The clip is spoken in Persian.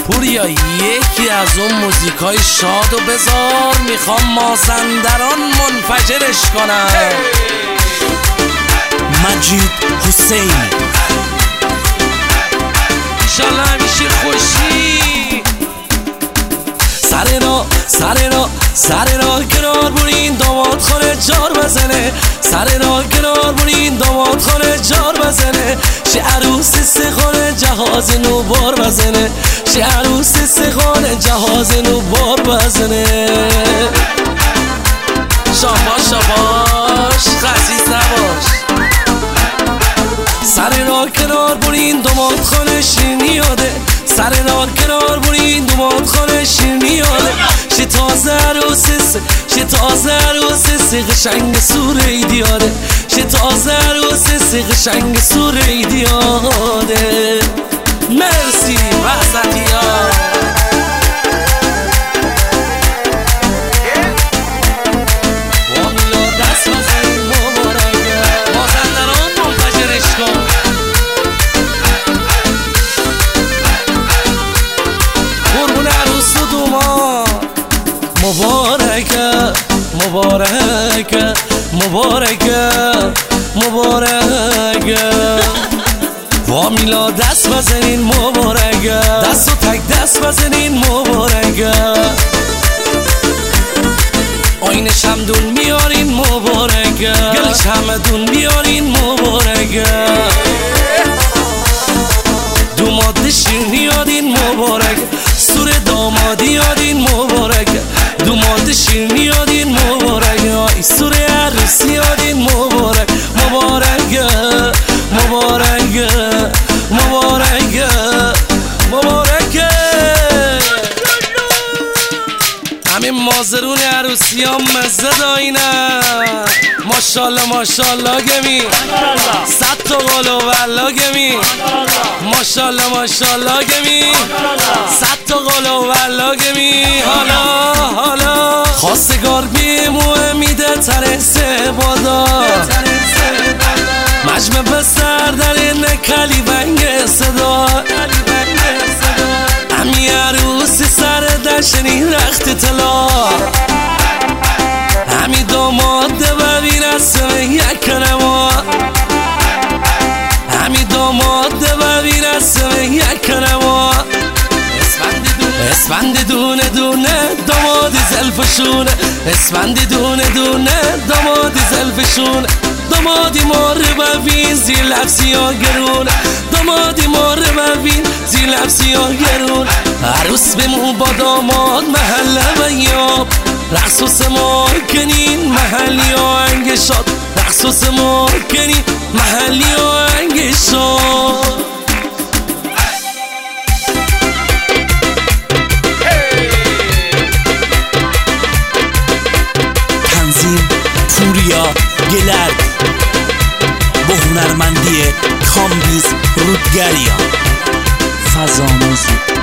پوریا یکی از اون موزیکای شادو بذار، میخوام مازندران منفجرش کنم. مجید حسین ایشالله همیشه خوشی. سر راه کنار برین داماد خانه جار بزنه، سر راه کنار برین داماد خانه جار بزنه، شه عروس سخانه جهاز نو بار بزنه، شه عروس سخانه جهاز نو بار بزنه. شاباش خسیس نباش. سر راه کنار برین داماد خانه شیرینی یاده، سر راه کنار برین داماد خانه شیرینی یاده، شه تازه عروس سه قشنگ سوره ایدیاده، شه تازه عروس سه قشنگ سوره ایدیاده. مرسی وحظتی ها. وامیلا دست بزنین مبارکه، مازندران منفجرش کن. قربون عروس و دوماد مبارکه مبارکه مبارکه مبارکه. وامیلا دست بزنین مبارکه، دست و تک دست بزنین مبارکه. آین شمدون میارین مبارکه، گل چمدون میارین مبارکه. دوماد شیرینی یادین مبارکه، سور دامادی یادین مبارکه، دوماد شیرینی یادین مبارکه، آی سور عروسی یادین مبارک مبارکه مبارکه مبارکه مبارکه. همین مازرون عروسی ها مزه داینن. ماشالله ماشالله گمی، 100 تا قول و والله گمی. ماشالله ماشالله گمی، 100 تا قول و والله گمی. حالا خواستگار بیموه میده ترسه بادا، مجمع بستر در این کلی بنگ صدا. امی عروسی سر دشنی رخت طلا، همی داماد ببین اسمه یک نما، همی داماد ببین اسمه یک نما. اسفند دونه دونه داماد زلفشونه، اسفند دونه دونه داماد زلفشونه. دامادی مار ببین زیر لفظی ها گرونه، دامادی مار ببین زیر لفظی ها گرونه. عروس بمون با داماد محله بیاب، رقص و سمار کنین محلی آهنگ شاد، رقص و سمار کنین محلی آهنگ شاد. تنظیم پوریا گلرد با هنرمندی کامبیز رودگریان. فضا موزیک.